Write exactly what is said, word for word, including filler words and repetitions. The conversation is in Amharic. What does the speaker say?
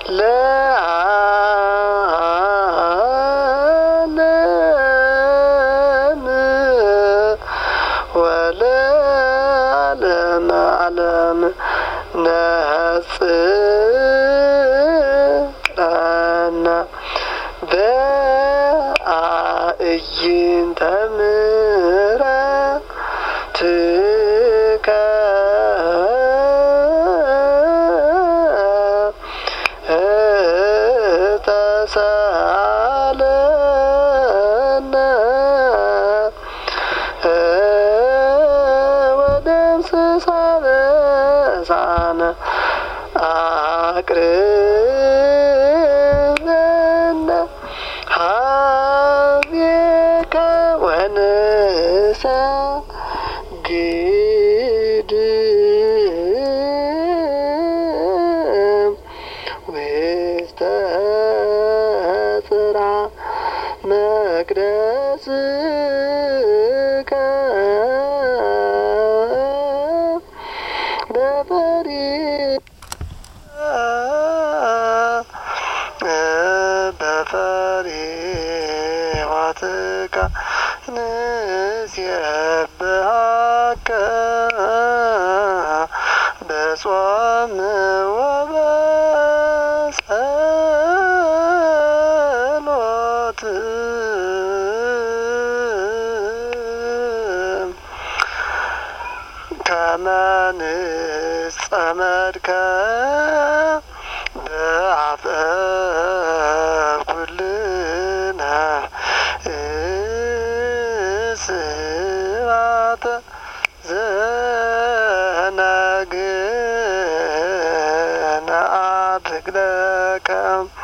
ለዓለም ወለዓለመ ዓለም ነጽረነ በአዕይንተ ምሕረትከ ተሳለነ ወደምስሳ በሳነ አቅርበነ ኀቤከ ወንሰግድ ውስተ ጽርሐ መቅደስከ በፈሪሆትከ ንሴብሐከ በጾም ወበጸሎት ከመ ንጸመድከ በአፈ ኩልነ ስብሐተ ዘነግህ ነአድግ ለከ